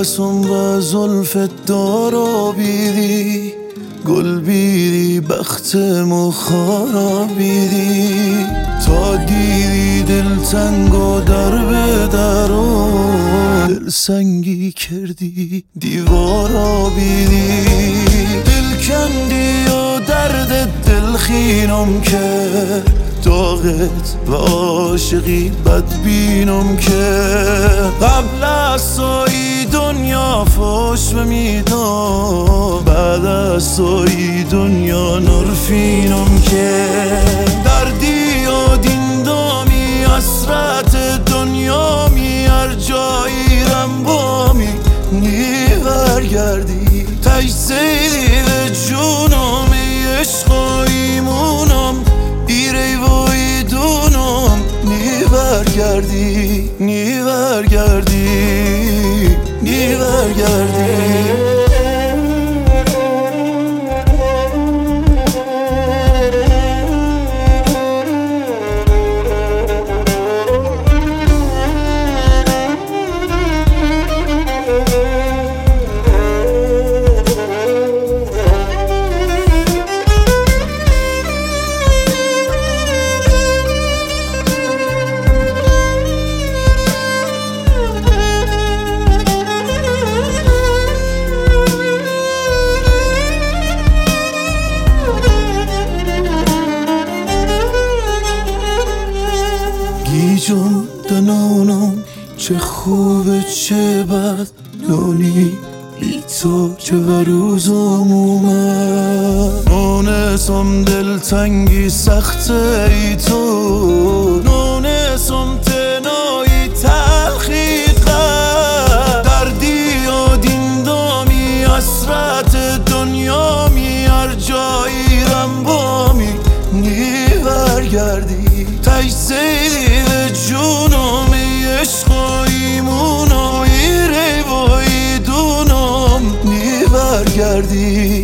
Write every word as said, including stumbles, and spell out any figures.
بسم و زلفت دارا بیدی گل بیدی بختمو خارا بیدی تا دیدی دل تنگ و در به درو دل سنگی کردی دیوارا بیدی دل کندی و درد دل خینم که داغت و عاشقی بدبینم که قبل از توی دنیا فوش میدم بعد از توی دنیا نرفینم که دردی و دیندامی حسرت دنیا می هر جایی رم بامی نی برگردی تجزیدی به جونم عشق و ایمونم ایره وای دونم نی برگردی نی برگردی نی برگردی گیجم دنانم چه خوبه چه بد نونی بی تو چه و روزم اومد نونسم دلتنگی سخته ای تو نونسم تنایی تلخی قد دردی و دیندامی حسرت دنیا می هر جایی رم بامی نی برگردی تجزیدی به جونم عشق و ایمونم ایره وای دونم نی برگردی